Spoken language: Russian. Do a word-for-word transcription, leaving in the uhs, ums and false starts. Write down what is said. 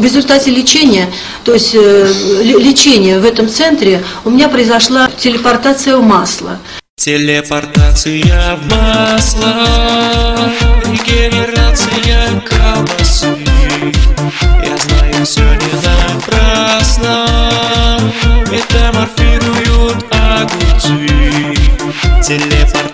в результате лечения, то есть лечения в этом центре, у меня произошла телепортация в масло. Телепортация в масло, регенерация колбасы. Я знаю, все не напрасно, метаморфируют огурцы. Телепортация